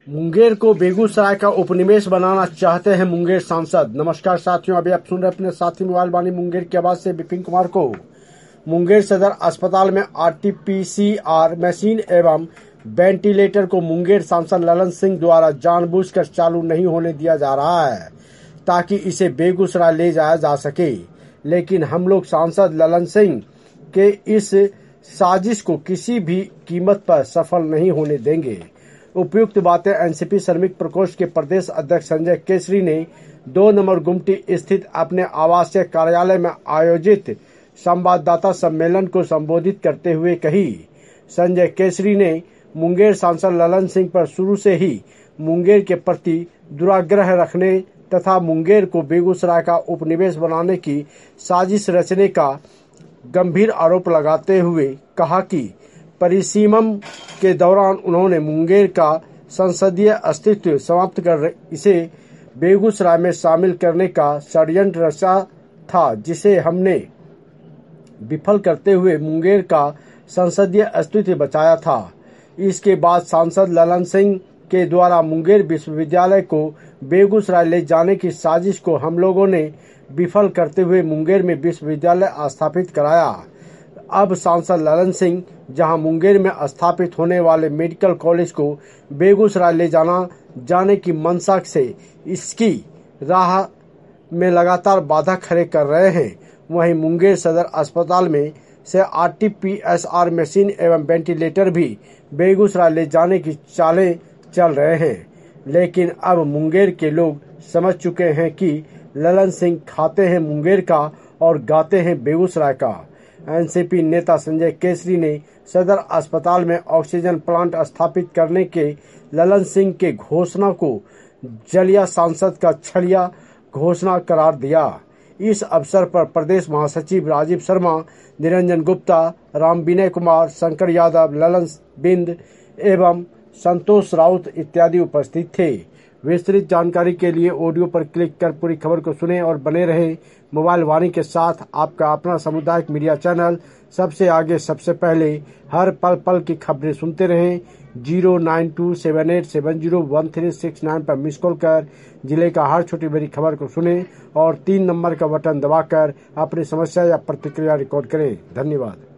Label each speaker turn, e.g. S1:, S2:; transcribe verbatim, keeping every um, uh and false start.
S1: मुंगेर को बेगूसराय का उपनिवेश बनाना चाहते हैं मुंगेर सांसद। नमस्कार साथियों, अभी आप सुन रहे अपने साथी मोबाइल वाणी मुंगेर की आवाज से विपिन कुमार को। मुंगेर सदर अस्पताल में आरटीपीसीआर मशीन एवं वेंटिलेटर को मुंगेर सांसद ललन सिंह द्वारा जानबूझकर चालू नहीं होने दिया जा रहा है ताकि इसे बेगूसराय ले जाया जा सके, लेकिन हम लोग सांसद ललन सिंह के इस साजिश को किसी भी कीमत पर सफल नहीं होने देंगे। उपयुक्त बातें एनसीपी श्रमिक प्रकोष्ठ के प्रदेश अध्यक्ष संजय केसरी ने दो नंबर गुमटी स्थित अपने आवासीय कार्यालय में आयोजित संवाददाता सम्मेलन को संबोधित करते हुए कही। संजय केसरी ने मुंगेर सांसद ललन सिंह पर शुरू से ही मुंगेर के प्रति दुराग्रह रखने तथा मुंगेर को बेगूसराय का उपनिवेश बनाने की साजिश रचने का गंभीर आरोप लगाते हुए कहा कि परिसीमम के दौरान उन्होंने मुंगेर का संसदीय अस्तित्व समाप्त कर इसे बेगूसराय में शामिल करने का षड्यंत्र रचा था, जिसे हमने विफल करते हुए मुंगेर का संसदीय अस्तित्व बचाया था। इसके बाद सांसद ललन सिंह के द्वारा मुंगेर विश्वविद्यालय को बेगूसराय ले जाने की साजिश को हम लोगों ने विफल करते हुए मुंगेर में विश्वविद्यालय स्थापित कराया। अब सांसद ललन सिंह जहां मुंगेर में स्थापित होने वाले मेडिकल कॉलेज को बेगूसराय ले जाना जाने की मंशा से इसकी राह में लगातार बाधा खड़े कर रहे हैं, वहीं मुंगेर सदर अस्पताल में से आरटीपीसीआर मशीन एवं वेंटिलेटर भी बेगूसराय ले जाने की चालें चल रहे हैं। लेकिन अब मुंगेर के लोग समझ चुके हैं कि ललन सिंह खाते हैं मुंगेर का और गाते हैं बेगूसराय का। एनसीपी नेता संजय केसरी ने सदर अस्पताल में ऑक्सीजन प्लांट स्थापित करने के ललन सिंह के घोषणा को जलिया सांसद का छलिया घोषणा करार दिया। इस अवसर पर प्रदेश महासचिव राजीव शर्मा, निरंजन गुप्ता, राम विनय कुमार, शंकर यादव, ललन बिंद एवं संतोष राउत इत्यादि उपस्थित थे। विस्तृत जानकारी के लिए ऑडियो पर क्लिक कर पूरी खबर को सुनें और बने रहे मोबाइल वाणी के साथ। आपका अपना सामुदायिक मीडिया चैनल सबसे आगे सबसे पहले हर पल पल की खबरें सुनते रहें। Zero nine two seven eight seven zero one three six nine पर मिस कॉल कर जिले का हर छोटी बड़ी खबर को सुनें और तीन नंबर का बटन दबाकर अपनी समस्या या प्रतिक्रिया रिकॉर्ड करें। धन्यवाद।